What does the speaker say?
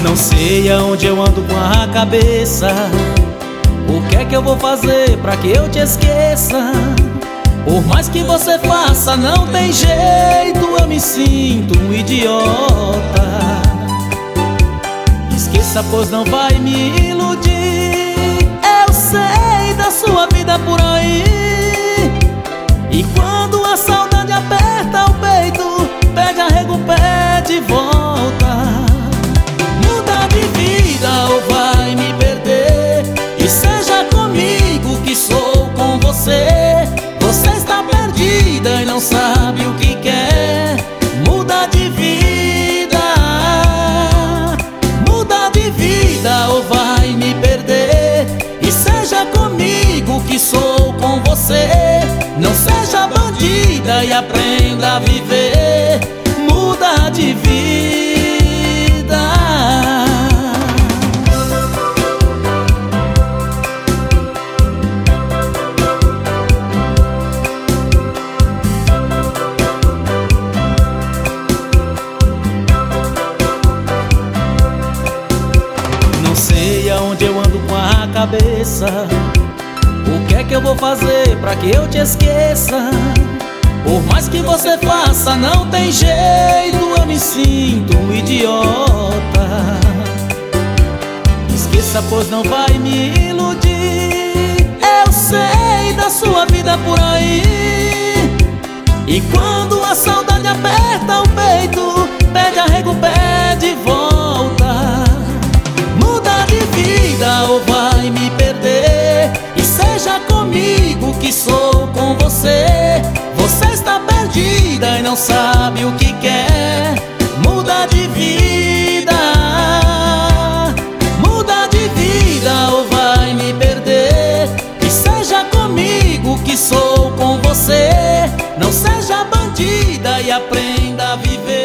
Não sei aonde eu ando com a cabeça. O que é que eu vou fazer pra que eu te esqueça? Por mais que você faça, não tem jeito, eu me sinto um idiota. Esqueça, pois não vai me iludir. Eu sei da sua vida por aí. E quando a saudade aperta o peito, pede arrego, pede volta. Muda de vida ou vai me perder, e seja comigo que sou com você. Você está perdida e não sabe o que quer. Muda de vida, muda de vida ou vai me perder, e seja comigo que sou com você. Não seja bandida e aprenda a viver. Muda de vida. Não sei aonde eu ando com a cabeça. O que é que eu vou fazer pra que eu te esqueça? Por mais que você faça, não tem jeito, eu me sinto um idiota. Esqueça, pois não vai me iludir. Eu sei da sua vida por aí. E quando a saudade aperta o peito, pede arrego, pede volta. Muda de vida ou vai me perder, e seja comigo que sou com você. Você está perdida e não sabe o que quer. Muda de vida, muda de vida ou vai me perder, e seja comigo que sou com você. Não seja bandida e aprenda a viver.